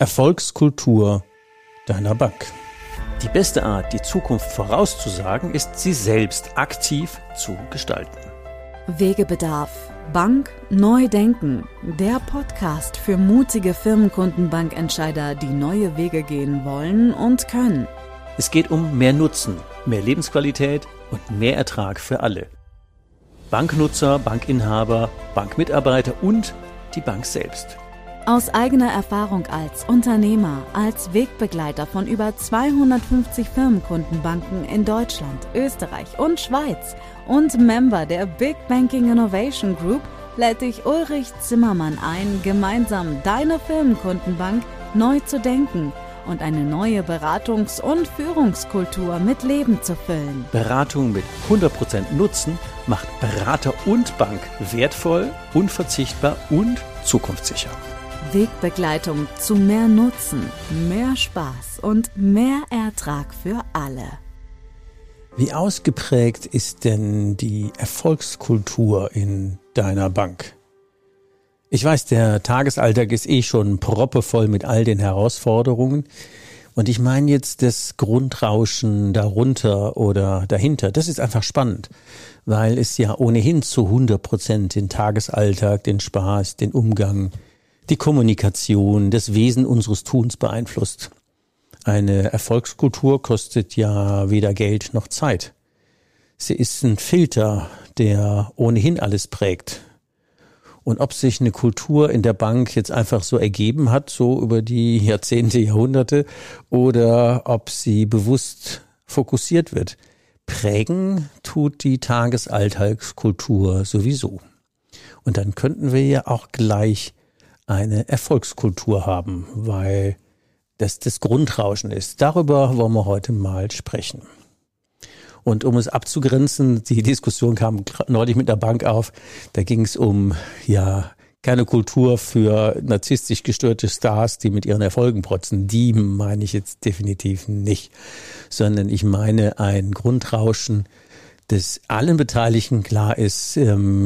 Erfolgskultur deiner Bank. Die beste Art, die Zukunft vorauszusagen, ist, sie selbst aktiv zu gestalten. Wegebedarf. Bank neu denken. Der Podcast für mutige Firmenkundenbankentscheider, die neue Wege gehen wollen und können. Es geht um mehr Nutzen, mehr Lebensqualität und mehr Ertrag für alle. Banknutzer, Bankinhaber, Bankmitarbeiter und die Bank selbst. Aus eigener Erfahrung als Unternehmer, als Wegbegleiter von über 250 Firmenkundenbanken in Deutschland, Österreich und Schweiz und Member der Big Banking Innovation Group lädt dich Ulrich Zimmermann ein, gemeinsam deine Firmenkundenbank neu zu denken und eine neue Beratungs- und Führungskultur mit Leben zu füllen. Beratung mit 100% Nutzen macht Berater und Bank wertvoll, unverzichtbar und zukunftssicher. Wegbegleitung zu mehr Nutzen, mehr Spaß und mehr Ertrag für alle. Wie ausgeprägt ist denn die Erfolgskultur in deiner Bank? Ich weiß, der Tagesalltag ist schon proppevoll mit all den Herausforderungen. Und ich meine jetzt das Grundrauschen darunter oder dahinter. Das ist einfach spannend, weil es ja ohnehin zu 100% den Tagesalltag, den Spaß, den Umgang, die Kommunikation, das Wesen unseres Tuns beeinflusst. Eine Erfolgskultur kostet ja weder Geld noch Zeit. Sie ist ein Filter, der ohnehin alles prägt. Und ob sich eine Kultur in der Bank jetzt einfach so ergeben hat, so über die Jahrzehnte, Jahrhunderte, oder ob sie bewusst fokussiert wird, prägen tut die Tagesalltagskultur sowieso. Und dann könnten wir ja auch gleich eine Erfolgskultur haben, weil das Grundrauschen ist. Darüber wollen wir heute mal sprechen. Und um es abzugrenzen, die Diskussion kam neulich mit der Bank auf, da ging es um, keine Kultur für narzisstisch gestörte Stars, die mit ihren Erfolgen protzen. Die meine ich jetzt definitiv nicht, sondern ich meine ein Grundrauschen, das allen Beteiligten klar ist,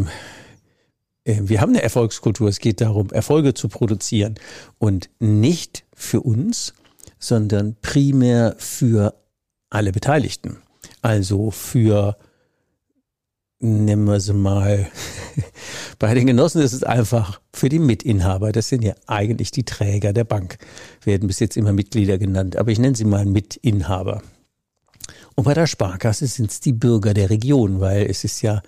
wir haben eine Erfolgskultur, es geht darum, Erfolge zu produzieren und nicht für uns, sondern primär für alle Beteiligten. Also für, nehmen wir sie mal, bei den Genossen ist es einfach für die Mitinhaber, das sind ja eigentlich die Träger der Bank, werden bis jetzt immer Mitglieder genannt, aber ich nenne sie mal Mitinhaber. Und bei der Sparkasse sind es die Bürger der Region, weil es ist ja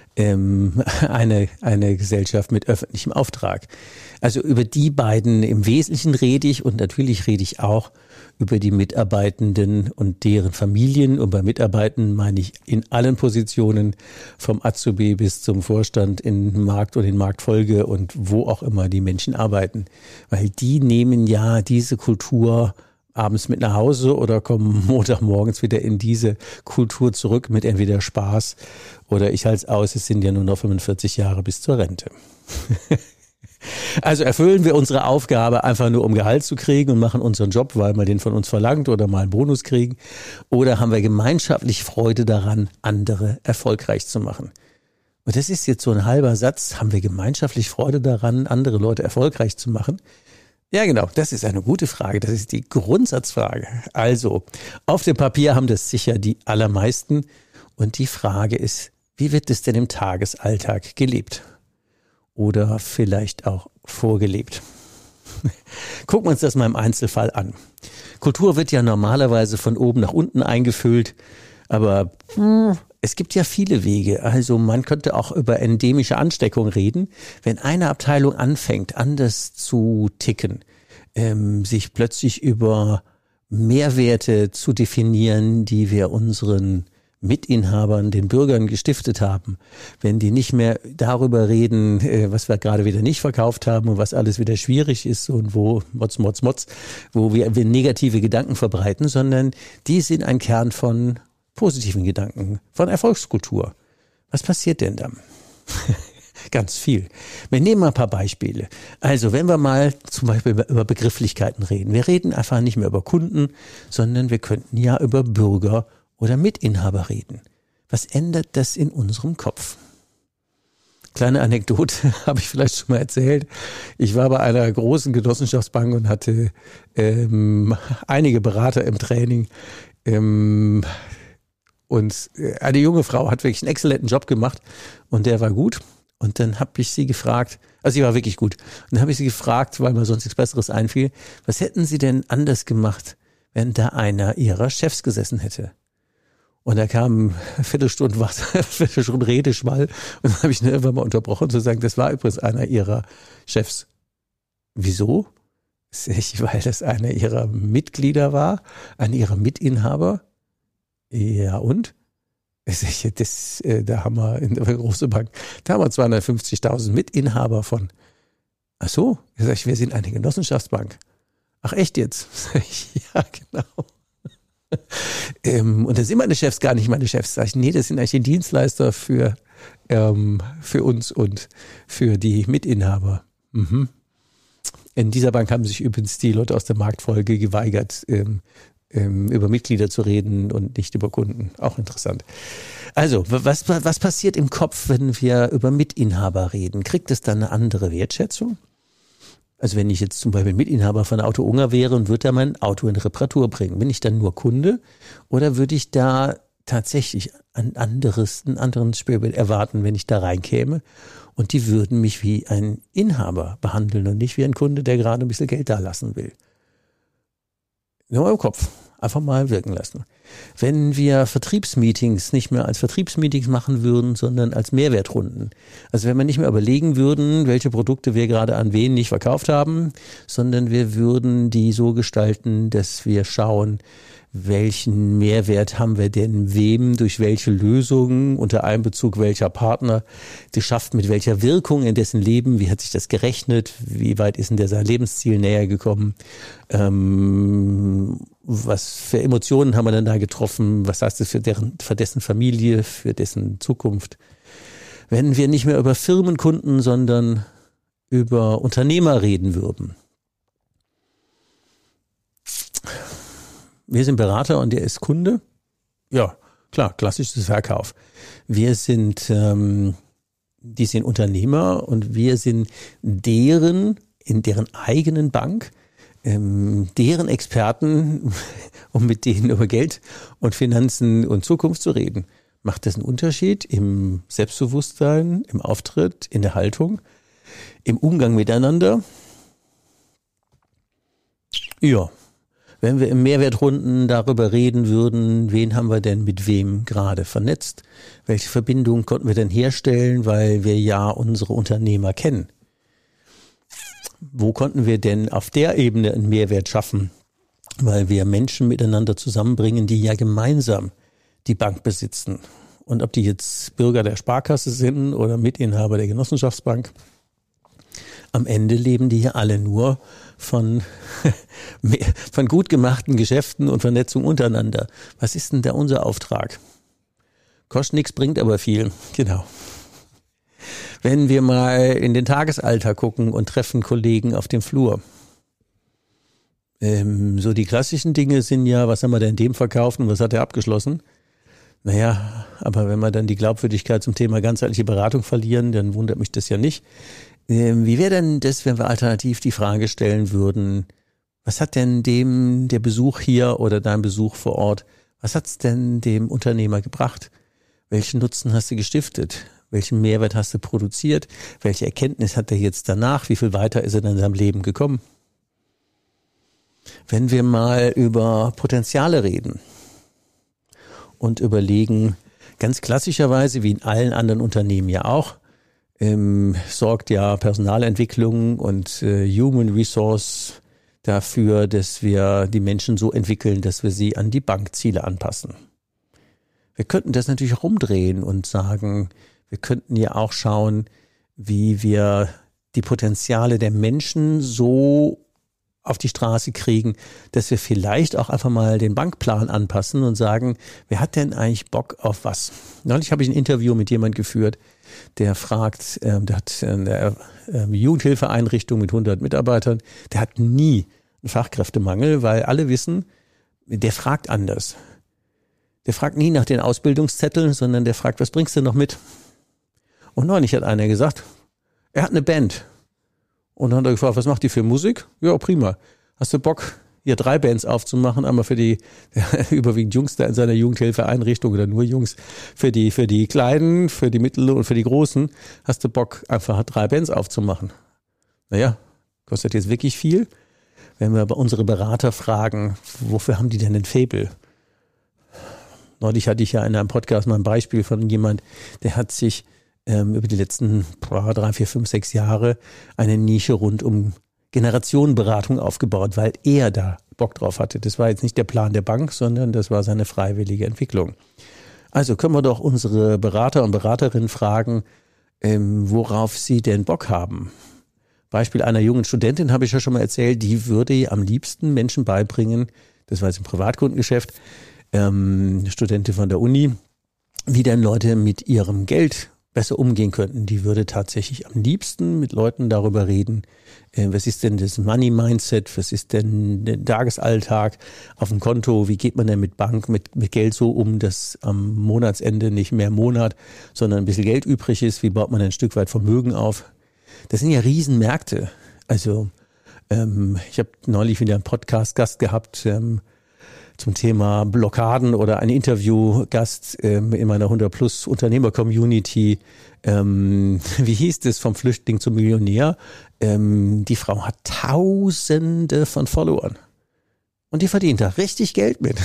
eine Gesellschaft mit öffentlichem Auftrag. Also über die beiden im Wesentlichen rede ich und natürlich rede ich auch über die Mitarbeitenden und deren Familien. Und bei Mitarbeitenden meine ich in allen Positionen, vom Azubi bis zum Vorstand in Markt und in Marktfolge und wo auch immer die Menschen arbeiten. Weil die nehmen ja diese Kultur abends mit nach Hause oder kommen Montagmorgens wieder in diese Kultur zurück mit entweder Spaß oder ich halte es aus, es sind ja nur noch 45 Jahre bis zur Rente. Also erfüllen wir unsere Aufgabe einfach nur, um Gehalt zu kriegen und machen unseren Job, weil man den von uns verlangt oder mal einen Bonus kriegen, oder haben wir gemeinschaftlich Freude daran, andere erfolgreich zu machen? Und das ist jetzt so ein halber Satz, haben wir gemeinschaftlich Freude daran, andere Leute erfolgreich zu machen? Ja, genau, das ist eine gute Frage. Das ist die Grundsatzfrage. Also, auf dem Papier haben das sicher die allermeisten. Und die Frage ist, wie wird es denn im Tagesalltag gelebt? Oder vielleicht auch vorgelebt? Gucken wir uns das mal im Einzelfall an. Kultur wird ja normalerweise von oben nach unten eingefüllt, aber es gibt ja viele Wege. Also man könnte auch über endemische Ansteckung reden. Wenn eine Abteilung anfängt, anders zu ticken, sich plötzlich über Mehrwerte zu definieren, die wir unseren Mitinhabern, den Bürgern gestiftet haben, wenn die nicht mehr darüber reden, was wir gerade wieder nicht verkauft haben und was alles wieder schwierig ist und wo wo wir negative Gedanken verbreiten, sondern die sind ein Kern von positiven Gedanken, von Erfolgskultur. Was passiert denn dann? Ganz viel. Wir nehmen mal ein paar Beispiele. Also wenn wir mal zum Beispiel über Begrifflichkeiten reden. Wir reden einfach nicht mehr über Kunden, sondern wir könnten ja über Bürger oder Mitinhaber reden. Was ändert das in unserem Kopf? Kleine Anekdote, habe ich vielleicht schon mal erzählt. Ich war bei einer großen Genossenschaftsbank und hatte einige Berater im Training. Und eine junge Frau hat wirklich einen exzellenten Job gemacht und der war gut. Und dann habe ich sie gefragt, also sie war wirklich gut. Und dann habe ich sie gefragt, weil mir sonst nichts Besseres einfiel, was hätten Sie denn anders gemacht, wenn da einer Ihrer Chefs gesessen hätte? Und da kam Viertelstunde Redeschwall und dann habe ich ihn irgendwann mal unterbrochen zu sagen, das war übrigens einer ihrer Chefs. Wieso? Weil das einer ihrer Mitglieder war, einer ihrer Mitinhaber. Ja und? Da haben wir in der großen Bank, da haben wir 250.000 Mitinhaber von. Ach so, wir sind eine Genossenschaftsbank. Ach echt jetzt? Ja, genau. Und da sind meine Chefs gar nicht meine Chefs. Sag ich, nee, das sind eigentlich die Dienstleister für uns und für die Mitinhaber. Mhm. In dieser Bank haben sich übrigens die Leute aus der Marktfolge geweigert, über Mitglieder zu reden und nicht über Kunden. Auch interessant. Also, was passiert im Kopf, wenn wir über Mitinhaber reden? Kriegt es dann eine andere Wertschätzung? Also wenn ich jetzt zum Beispiel Mitinhaber von Auto Unger wäre und würde da mein Auto in Reparatur bringen, bin ich dann nur Kunde oder würde ich da tatsächlich einen anderen Spirit erwarten, wenn ich da reinkäme und die würden mich wie ein Inhaber behandeln und nicht wie ein Kunde, der gerade ein bisschen Geld da lassen will. Nur im Kopf. Einfach mal wirken lassen. Wenn wir Vertriebsmeetings nicht mehr als Vertriebsmeetings machen würden, sondern als Mehrwertrunden. Also wenn wir nicht mehr überlegen würden, welche Produkte wir gerade an wen nicht verkauft haben, sondern wir würden die so gestalten, dass wir schauen, welchen Mehrwert haben wir denn wem, durch welche Lösungen, unter Einbezug welcher Partner, die schafft mit welcher Wirkung in dessen Leben, wie hat sich das gerechnet, wie weit ist denn der sein Lebensziel näher gekommen, was für Emotionen haben wir denn da getroffen, was heißt das für dessen Familie, für dessen Zukunft. Wenn wir nicht mehr über Firmenkunden, sondern über Unternehmer reden würden. Wir sind Berater und der ist Kunde. Ja, klar, klassisches Verkauf. Wir sind, die sind Unternehmer und wir sind in deren eigenen Bank, deren Experten, um mit denen über Geld und Finanzen und Zukunft zu reden. Macht das einen Unterschied im Selbstbewusstsein, im Auftritt, in der Haltung, im Umgang miteinander? Ja. Wenn wir im Mehrwertrunden darüber reden würden, wen haben wir denn mit wem gerade vernetzt? Welche Verbindungen konnten wir denn herstellen, weil wir ja unsere Unternehmer kennen? Wo konnten wir denn auf der Ebene einen Mehrwert schaffen? Weil wir Menschen miteinander zusammenbringen, die ja gemeinsam die Bank besitzen. Und ob die jetzt Bürger der Sparkasse sind oder Mitinhaber der Genossenschaftsbank, am Ende leben die ja alle nur von gut gemachten Geschäften und Vernetzung untereinander. Was ist denn da unser Auftrag? Kostet nichts, bringt aber viel. Genau. Wenn wir mal in den Tagesalltag gucken und treffen Kollegen auf dem Flur. So die klassischen Dinge sind ja, was haben wir denn dem verkauft und was hat er abgeschlossen? Naja, aber wenn wir dann die Glaubwürdigkeit zum Thema ganzheitliche Beratung verlieren, dann wundert mich das ja nicht. Wie wäre denn das, wenn wir alternativ die Frage stellen würden, was hat denn der Besuch hier oder dein Besuch vor Ort, was hat's denn dem Unternehmer gebracht? Welchen Nutzen hast du gestiftet? Welchen Mehrwert hast du produziert? Welche Erkenntnis hat er jetzt danach? Wie viel weiter ist er in seinem Leben gekommen? Wenn wir mal über Potenziale reden und überlegen, ganz klassischerweise, wie in allen anderen Unternehmen ja auch, sorgt ja Personalentwicklung und Human Resource dafür, dass wir die Menschen so entwickeln, dass wir sie an die Bankziele anpassen. Wir könnten das natürlich auch umdrehen und sagen, wir könnten ja auch schauen, wie wir die Potenziale der Menschen so auf die Straße kriegen, dass wir vielleicht auch einfach mal den Bankplan anpassen und sagen, wer hat denn eigentlich Bock auf was? Neulich habe ich ein Interview mit jemandem geführt, der fragt, der hat eine Jugendhilfeeinrichtung mit 100 Mitarbeitern, der hat nie einen Fachkräftemangel, weil alle wissen, der fragt anders. Der fragt nie nach den Ausbildungszetteln, sondern der fragt, was bringst du noch mit? Und neulich hat einer gesagt, er hat eine Band. Und dann hat er gefragt, was macht die für Musik? Ja, prima. Hast du Bock, hier 3 Bands aufzumachen? Einmal für die überwiegend Jungs da in seiner Jugendhilfeeinrichtung oder nur Jungs. Für die Kleinen, für die Mittel und für die Großen. Hast du Bock, einfach 3 Bands aufzumachen? Naja, kostet jetzt wirklich viel. Wenn wir bei unsere Berater fragen, wofür haben die denn ein Faible? Neulich hatte ich ja in einem Podcast mal ein Beispiel von jemand, der hat sich über die letzten 3, 4, 5, 6 Jahre eine Nische rund um Generationenberatung aufgebaut, weil er da Bock drauf hatte. Das war jetzt nicht der Plan der Bank, sondern das war seine freiwillige Entwicklung. Also können wir doch unsere Berater und Beraterinnen fragen, worauf sie denn Bock haben. Beispiel einer jungen Studentin habe ich ja schon mal erzählt, die würde am liebsten Menschen beibringen, das war jetzt im Privatkundengeschäft, Studentin von der Uni, wie denn Leute mit ihrem Geld besser umgehen könnten. Die würde tatsächlich am liebsten mit Leuten darüber reden, was ist denn das Money-Mindset, was ist denn der Tagesalltag auf dem Konto, wie geht man denn mit Bank, mit Geld so um, dass am Monatsende nicht mehr Monat, sondern ein bisschen Geld übrig ist, wie baut man ein Stück weit Vermögen auf. Das sind ja Riesenmärkte. Also ich habe neulich wieder einen Podcast-Gast gehabt, zum Thema Blockaden oder ein Interviewgast in meiner 100+ Unternehmer-Community. Wie hieß das, vom Flüchtling zum Millionär? Die Frau hat Tausende von Followern und die verdient da richtig Geld mit.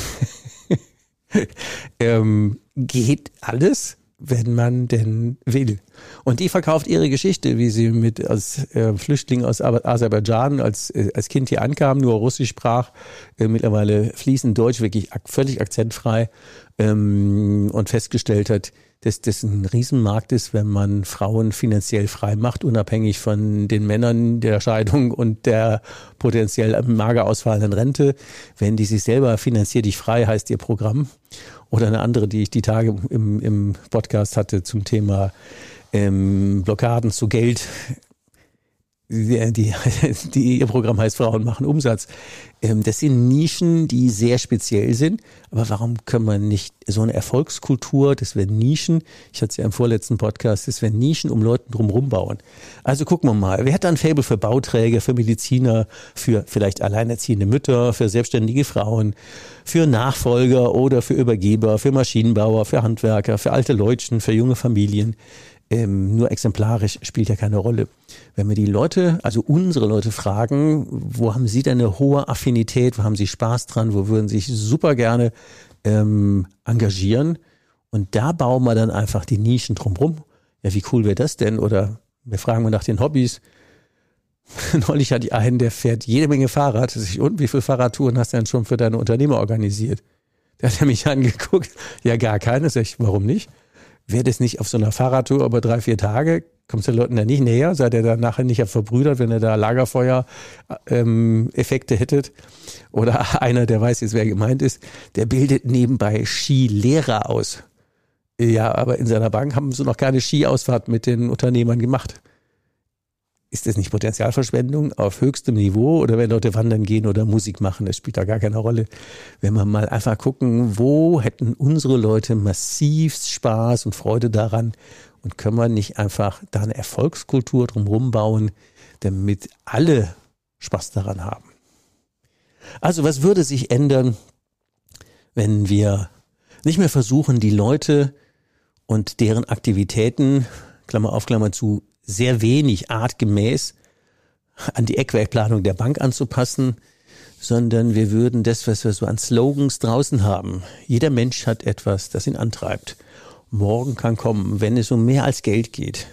Geht alles, wenn man denn will. Und die verkauft ihre Geschichte, wie sie als Flüchtling aus Aserbaidschan als Kind hier ankam, nur Russisch sprach, mittlerweile fließend Deutsch, wirklich völlig akzentfrei und festgestellt hat, dass das ein Riesenmarkt ist, wenn man Frauen finanziell frei macht, unabhängig von den Männern, der Scheidung und der potenziell mager ausfallenden Rente. Wenn die sich selber finanziert dich frei, heißt ihr Programm. Oder eine andere, die ich die Tage im Podcast hatte zum Thema Blockaden zu Geld. Ihr Programm heißt Frauen machen Umsatz. Das sind Nischen, die sehr speziell sind. Aber warum können wir nicht so eine Erfolgskultur, das wären Nischen, ich hatte es ja im vorletzten Podcast, das wären Nischen um Leuten drumherum bauen. Also gucken wir mal, wer hat da ein Faible für Bauträger, für Mediziner, für vielleicht alleinerziehende Mütter, für selbstständige Frauen, für Nachfolger oder für Übergeber, für Maschinenbauer, für Handwerker, für alte Leutchen, für junge Familien. Nur exemplarisch spielt ja keine Rolle. Wenn wir die Leute, also unsere Leute fragen, wo haben sie denn eine hohe Affinität, wo haben sie Spaß dran, wo würden sie sich super gerne engagieren, und da bauen wir dann einfach die Nischen drumherum. Ja, wie cool wäre das denn? Oder wir fragen mal nach den Hobbys. Neulich hatte ich einen, der fährt jede Menge Fahrrad. Und wie viele Fahrradtouren hast du denn schon für deine Unternehmer organisiert? Da hat er mich angeguckt. Ja, gar keine. Sag ich, warum nicht? Wäre das nicht auf so einer Fahrradtour über 3, 4 Tage? Kommst du den Leuten da nicht näher? Seid ihr da nachher nicht verbrüdert, wenn ihr da Lagerfeuer-Effekte hättet? Oder einer, der weiß jetzt, wer gemeint ist, der bildet nebenbei Skilehrer aus. Ja, aber in seiner Bank haben sie noch keine Skiausfahrt mit den Unternehmern gemacht. Ist das nicht Potenzialverschwendung auf höchstem Niveau? Oder wenn Leute wandern gehen oder Musik machen, das spielt da gar keine Rolle. Wenn wir mal einfach gucken, wo hätten unsere Leute massivst Spaß und Freude daran, und können wir nicht einfach da eine Erfolgskultur drumherum bauen, damit alle Spaß daran haben? Also was würde sich ändern, wenn wir nicht mehr versuchen, die Leute und deren Aktivitäten, Klammer auf, Klammer zu, sehr wenig artgemäß an die Eckwerkplanung der Bank anzupassen, sondern wir würden das, was wir so an Slogans draußen haben. Jeder Mensch hat etwas, das ihn antreibt. Morgen kann kommen, wenn es um mehr als Geld geht.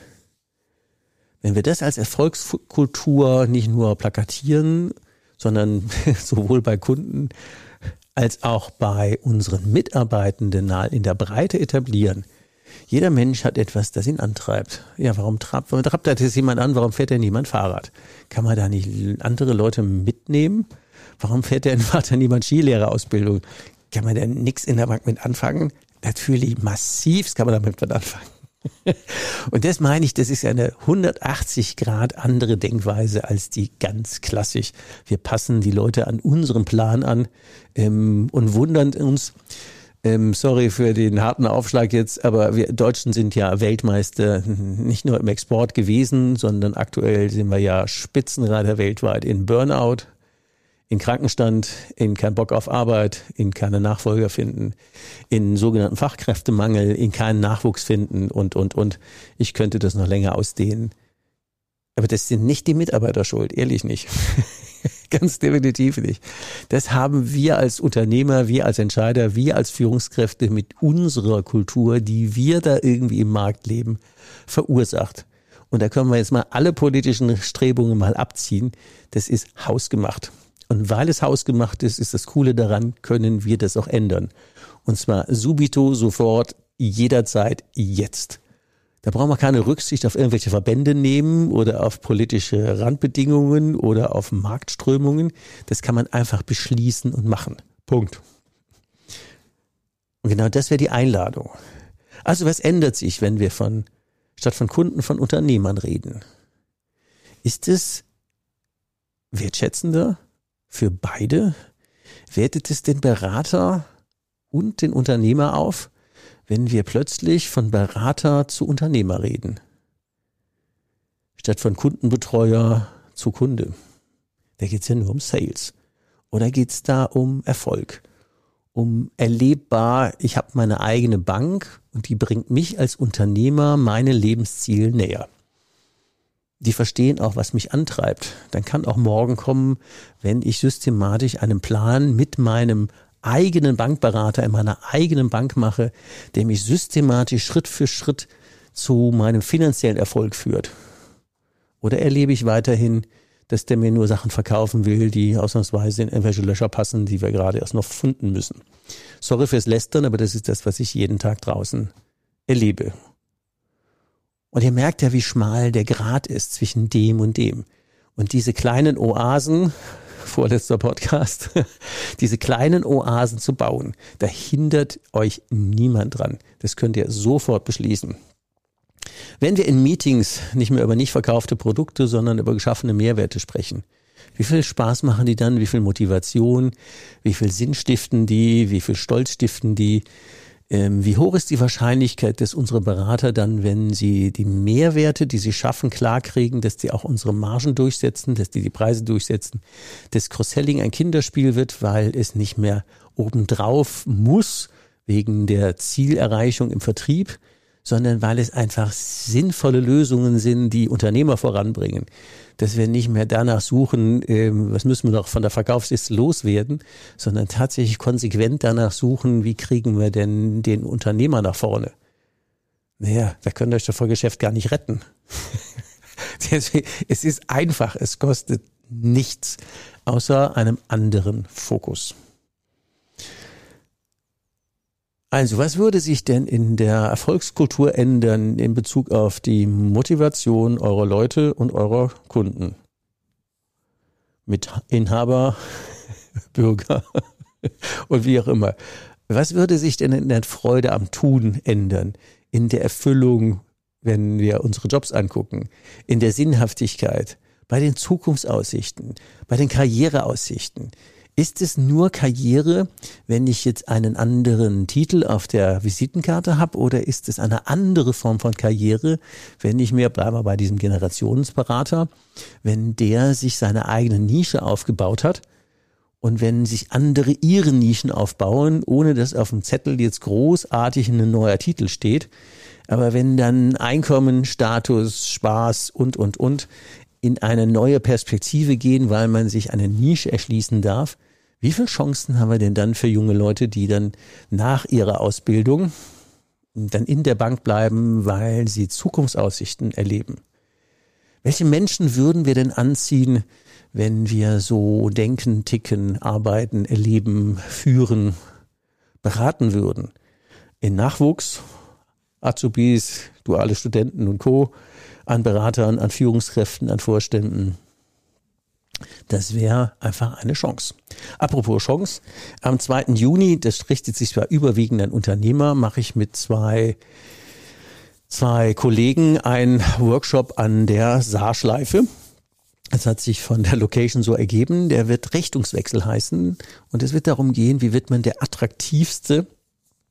Wenn wir das als Erfolgskultur nicht nur plakatieren, sondern sowohl bei Kunden als auch bei unseren Mitarbeitenden in der Breite etablieren. Jeder Mensch hat etwas, das ihn antreibt. Ja, warum trabt das jetzt jemand an? Warum fährt denn niemand Fahrrad? Kann man da nicht andere Leute mitnehmen? Warum fährt denn niemand Skilehrerausbildung? Kann man denn nichts in der Bank mit anfangen? Natürlich massivst kann man damit was anfangen. Und das meine ich, das ist eine 180 Grad andere Denkweise als die ganz klassisch. Wir passen die Leute an unseren Plan an und wundern uns, Sorry für den harten Aufschlag jetzt, aber wir Deutschen sind ja Weltmeister nicht nur im Export gewesen, sondern aktuell sind wir ja Spitzenreiter weltweit in Burnout, in Krankenstand, in keinen Bock auf Arbeit, in keine Nachfolger finden, in sogenannten Fachkräftemangel, in keinen Nachwuchs finden und. Ich könnte das noch länger ausdehnen. Aber das sind nicht die Mitarbeiter schuld, ehrlich nicht. Ganz definitiv nicht. Das haben wir als Unternehmer, wir als Entscheider, wir als Führungskräfte mit unserer Kultur, die wir da irgendwie im Markt leben, verursacht. Und da können wir jetzt mal alle politischen Strebungen mal abziehen. Das ist hausgemacht. Und weil es hausgemacht ist, ist das Coole daran, können wir das auch ändern. Und zwar subito, sofort, jederzeit, jetzt. Da brauchen wir keine Rücksicht auf irgendwelche Verbände nehmen oder auf politische Randbedingungen oder auf Marktströmungen. Das kann man einfach beschließen und machen. Punkt. Und genau das wäre die Einladung. Also was ändert sich, wenn wir statt von Kunden von Unternehmern reden? Ist es wertschätzender für beide? Wertet es den Berater und den Unternehmer auf, wenn wir plötzlich von Berater zu Unternehmer reden, statt von Kundenbetreuer zu Kunde? Da geht es ja nur um Sales. Oder geht es da um Erfolg? Um erlebbar, ich habe meine eigene Bank und die bringt mich als Unternehmer meine Lebensziele näher. Die verstehen auch, was mich antreibt. Dann kann auch morgen kommen, wenn ich systematisch einen Plan mit meinem eigenen Bankberater in meiner eigenen Bank mache, der mich systematisch Schritt für Schritt zu meinem finanziellen Erfolg führt. Oder erlebe ich weiterhin, dass der mir nur Sachen verkaufen will, die ausnahmsweise in irgendwelche Löcher passen, die wir gerade erst noch finden müssen. Sorry fürs Lästern, aber das ist das, was ich jeden Tag draußen erlebe. Und ihr merkt ja, wie schmal der Grat ist zwischen dem und dem. Und diese kleinen Oasen, vorletzter Podcast, diese kleinen Oasen zu bauen, da hindert euch niemand dran. Das könnt ihr sofort beschließen. Wenn wir in Meetings nicht mehr über nicht verkaufte Produkte, sondern über geschaffene Mehrwerte sprechen, wie viel Spaß machen die dann, wie viel Motivation, wie viel Sinn stiften die, wie viel Stolz stiften die? Wie hoch ist die Wahrscheinlichkeit, dass unsere Berater dann, wenn sie die Mehrwerte, die sie schaffen, klarkriegen, dass die auch unsere Margen durchsetzen, dass die Preise durchsetzen, dass Cross-Selling ein Kinderspiel wird, weil es nicht mehr obendrauf muss, wegen der Zielerreichung im Vertrieb, sondern weil es einfach sinnvolle Lösungen sind, die Unternehmer voranbringen. Dass wir nicht mehr danach suchen, was müssen wir noch von der Verkaufsliste loswerden, sondern tatsächlich konsequent danach suchen, wie kriegen wir denn den Unternehmer nach vorne. Naja, da könnt ihr euch doch vor Geschäft gar nicht retten. Es ist einfach, es kostet nichts, außer einem anderen Fokus. Also, was würde sich denn in der Erfolgskultur ändern in Bezug auf die Motivation eurer Leute und eurer Kunden? Mit Inhaber, Bürger und wie auch immer. Was würde sich denn in der Freude am Tun ändern? In der Erfüllung, wenn wir unsere Jobs angucken, in der Sinnhaftigkeit, bei den Zukunftsaussichten, bei den Karriereaussichten? Ist es nur Karriere, wenn ich jetzt einen anderen Titel auf der Visitenkarte habe, oder ist es eine andere Form von Karriere, wenn ich mir, bleiben wir bei diesem Generationsberater, wenn der sich seine eigene Nische aufgebaut hat und wenn sich andere ihre Nischen aufbauen, ohne dass auf dem Zettel jetzt großartig ein neuer Titel steht, aber wenn dann Einkommen, Status, Spaß und in eine neue Perspektive gehen, weil man sich eine Nische erschließen darf. Wie viele Chancen haben wir denn dann für junge Leute, die dann nach ihrer Ausbildung dann in der Bank bleiben, weil sie Zukunftsaussichten erleben? Welche Menschen würden wir denn anziehen, wenn wir so denken, ticken, arbeiten, erleben, führen, beraten würden? In Nachwuchs, Azubis, duale Studenten und Co., an Beratern, an Führungskräften, an Vorständen. Das wäre einfach eine Chance. Apropos Chance, am 2. Juni, das richtet sich zwar überwiegend an Unternehmer, mache ich mit zwei Kollegen einen Workshop an der Saarschleife. Das hat sich von der Location so ergeben. Der wird Richtungswechsel heißen und es wird darum gehen, wie wird man der attraktivste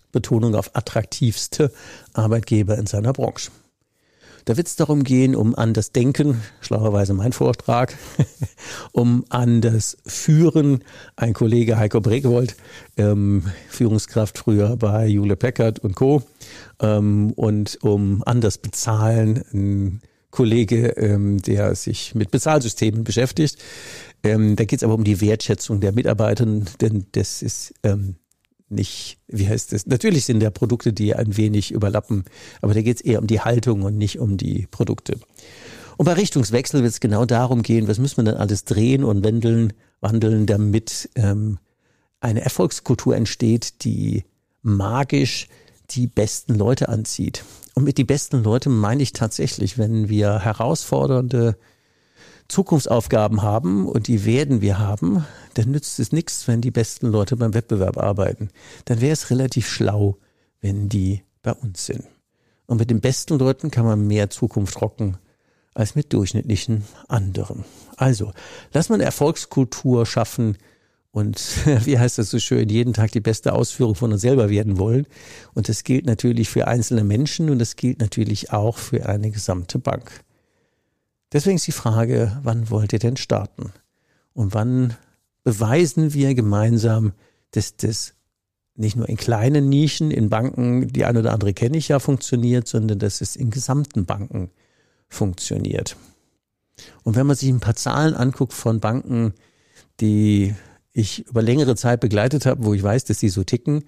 Betonung auf attraktivste Arbeitgeber in seiner Branche. Da wird es darum gehen, um an das Denken, schlauerweise mein Vortrag, um an das Führen. Ein Kollege Heiko Bregewold, Führungskraft früher bei Hewlett Packard und Co. Und um an das Bezahlen, ein Kollege, der sich mit Bezahlsystemen beschäftigt. Da geht es aber um die Wertschätzung der Mitarbeiter, denn das ist nicht, wie heißt das? Natürlich sind da Produkte, die ein wenig überlappen, aber da geht es eher um die Haltung und nicht um die Produkte. Und bei Richtungswechsel wird es genau darum gehen, was müssen wir denn alles drehen und wandeln, damit eine Erfolgskultur entsteht, die magisch die besten Leute anzieht. Und mit die besten Leute meine ich tatsächlich, wenn wir herausfordernde Zukunftsaufgaben haben und die werden wir haben, dann nützt es nichts, wenn die besten Leute beim Wettbewerb arbeiten. Dann wäre es relativ schlau, wenn die bei uns sind. Und mit den besten Leuten kann man mehr Zukunft rocken als mit durchschnittlichen anderen. Also, lass mal eine Erfolgskultur schaffen und, wie heißt das so schön, jeden Tag die beste Ausführung von uns selber werden wollen. Und das gilt natürlich für einzelne Menschen und das gilt natürlich auch für eine gesamte Bank. Deswegen ist die Frage, wann wollt ihr denn starten? Und wann beweisen wir gemeinsam, dass das nicht nur in kleinen Nischen, in Banken, die eine oder andere kenne ich ja, funktioniert, sondern dass es in gesamten Banken funktioniert. Und wenn man sich ein paar Zahlen anguckt von Banken, die ich über längere Zeit begleitet habe, wo ich weiß, dass die so ticken.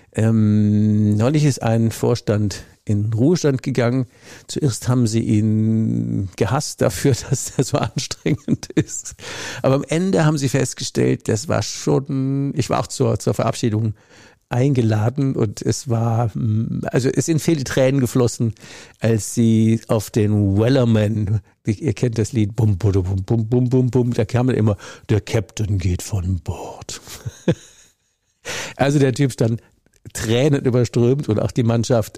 Neulich ist ein Vorstand in Ruhestand gegangen. Zuerst haben sie ihn gehasst dafür, dass er so anstrengend ist. Aber am Ende haben sie festgestellt, das war schon, ich war auch zur Verabschiedung eingeladen und es sind viele Tränen geflossen, als sie auf den Wellerman, ihr kennt das Lied, bum, bum, bum, bum, bum, bum, bum, da kam dann immer, der Captain geht von Bord. Also der Typ stand Tränen überströmt und auch die Mannschaft,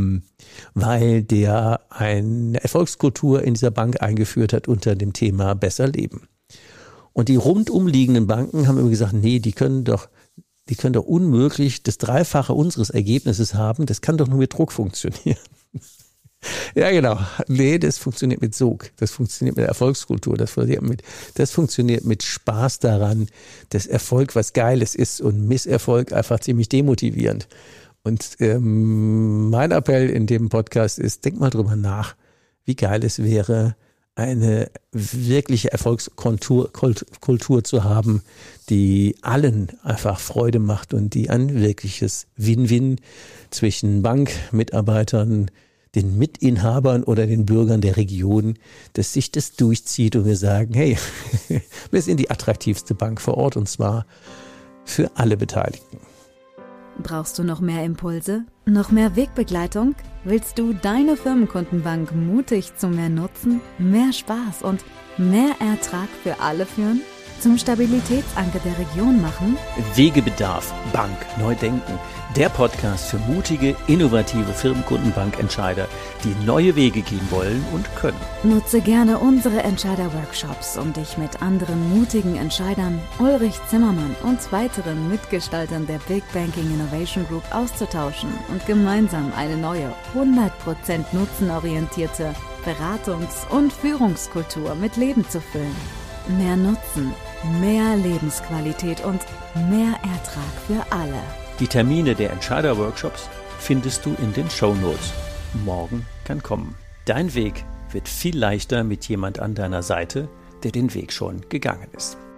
weil der eine Erfolgskultur in dieser Bank eingeführt hat unter dem Thema besser leben. Und die rundum liegenden Banken haben immer gesagt, nee, die können doch unmöglich das Dreifache unseres Ergebnisses haben. Das kann doch nur mit Druck funktionieren. Ja, genau. Nee, das funktioniert mit Sog. Das funktioniert mit Erfolgskultur. Das funktioniert mit Spaß daran, dass Erfolg was Geiles ist und Misserfolg einfach ziemlich demotivierend. Und mein Appell in dem Podcast ist, denk mal drüber nach, wie geil es wäre, eine wirkliche Erfolgskultur zu haben, die allen einfach Freude macht und die ein wirkliches Win-Win zwischen Bankmitarbeitern, den Mitinhabern oder den Bürgern der Region, dass sich das durchzieht und wir sagen, hey, wir sind die attraktivste Bank vor Ort und zwar für alle Beteiligten. Brauchst du noch mehr Impulse? Noch mehr Wegbegleitung? Willst du deine Firmenkundenbank mutig zu mehr Nutzen, mehr Spaß und mehr Ertrag für alle führen? Zum Stabilitätsanker der Region machen? Wegebedarf, Bank, neu denken. Der Podcast für mutige, innovative Firmenkundenbankentscheider, die neue Wege gehen wollen und können. Nutze gerne unsere Entscheider-Workshops, um dich mit anderen mutigen Entscheidern, Ulrich Zimmermann und weiteren Mitgestaltern der Big Banking Innovation Group auszutauschen und gemeinsam eine neue, 100% nutzenorientierte Beratungs- und Führungskultur mit Leben zu füllen. Mehr Nutzen, mehr Lebensqualität und mehr Ertrag für alle. Die Termine der Entscheider-Workshops findest du in den Shownotes. Morgen kann kommen. Dein Weg wird viel leichter mit jemand an deiner Seite, der den Weg schon gegangen ist.